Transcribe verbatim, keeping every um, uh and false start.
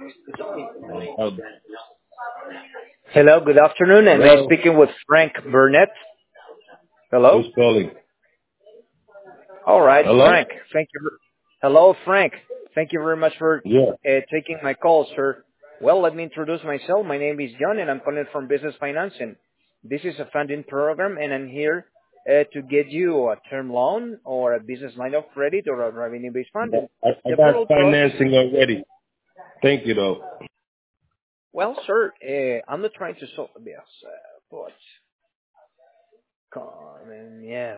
Oh, Hello, good afternoon. Am I hello. speaking with Frank Burnett? Who's Hello? calling? All right, Hello? Frank. Thank you. ver- Hello, Frank. Thank you very much for Yeah. uh, taking my call, sir. Well, let me introduce myself. My name is John, and I'm calling from Business Financing. This is a funding program, and I'm here uh, to get you a term loan or a business line of credit or a revenue-based funding. I, I The got approval process financing already. Thank you, though. well, sir, uh, I'm not trying to solve yes, uh, but, come on, yeah.